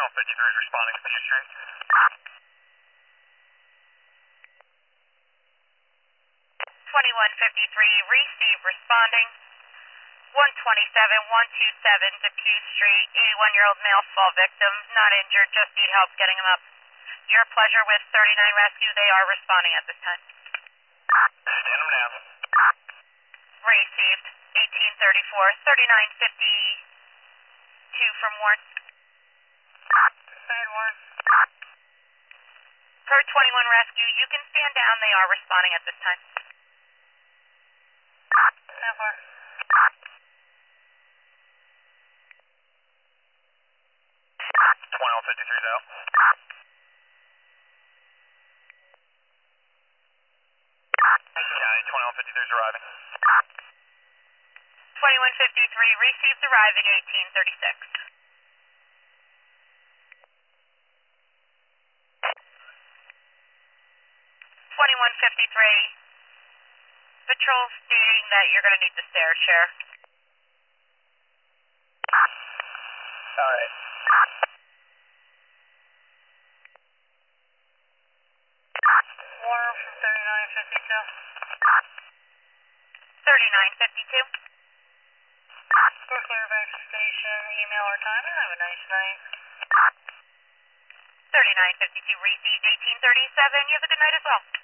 1253 is responding to Pew Street. 2153, receive responding. 127-127 to Pew Street, 81-year-old male fall victim, not injured, just need help getting him up. Your pleasure with 39 Rescue, they are responding at this time. Stand them now. Received, 1834, 3952 from Warren. Stand Warren. Per 21 Rescue, you can stand down, they are responding at this time. Stand for. 2153's out. County 2153's arriving. 2153, received arriving 1836. 2153, patrol stating that you're going to need the stair chair. Alright. Warner from 3952. 3952. We're Clearbank Station, email our timing. Have a nice night. 3952, received 1837. You have a good night as well.